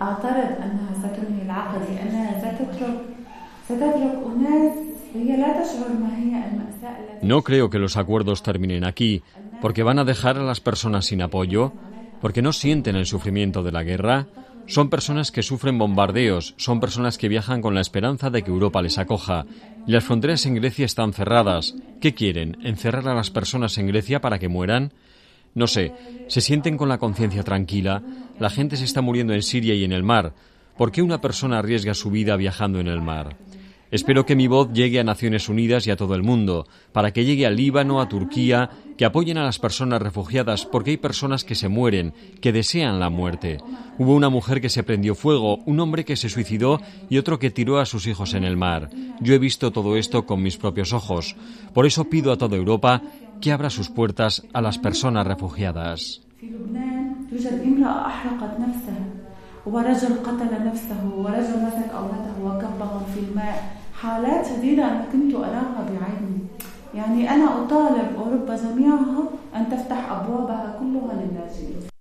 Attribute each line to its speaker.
Speaker 1: أعترض أنها ستنهي العقد لأنها ستترك أناس هي لا تشعر ما هي المأساة التي...
Speaker 2: No creo que los acuerdos terminen aquí, porque van a dejar a las personas sin apoyo, porque no sienten el sufrimiento de la guerra. Son personas que sufren bombardeos, son personas que viajan con la esperanza de que Europa les acoja. Y las fronteras en Grecia están cerradas. ¿Qué quieren? ¿Encerrar a las personas en Grecia para que mueran? No sé, se sienten con la conciencia tranquila. La gente se está muriendo en Siria y en el mar. ¿Por qué una persona arriesga su vida viajando en el mar? Espero que mi voz llegue a Naciones Unidas y a todo el mundo, para que llegue al Líbano, a Turquía, que apoyen a las personas refugiadas, porque hay personas que se mueren, que desean la muerte. Hubo una mujer que se prendió fuego, un hombre que se suicidó y otro que tiró a sus hijos en el mar. Yo he visto todo esto con mis propios ojos. Por eso pido a toda Europa que abra sus puertas a las personas refugiadas.
Speaker 1: ورجل قتل نفسه ورجل مسك أولاده وكبهم في الماء حالات شديدة أنا كنت أراها بعيني يعني أنا أطالب أوروبا جميعها أن تفتح أبوابها كلها للاجئين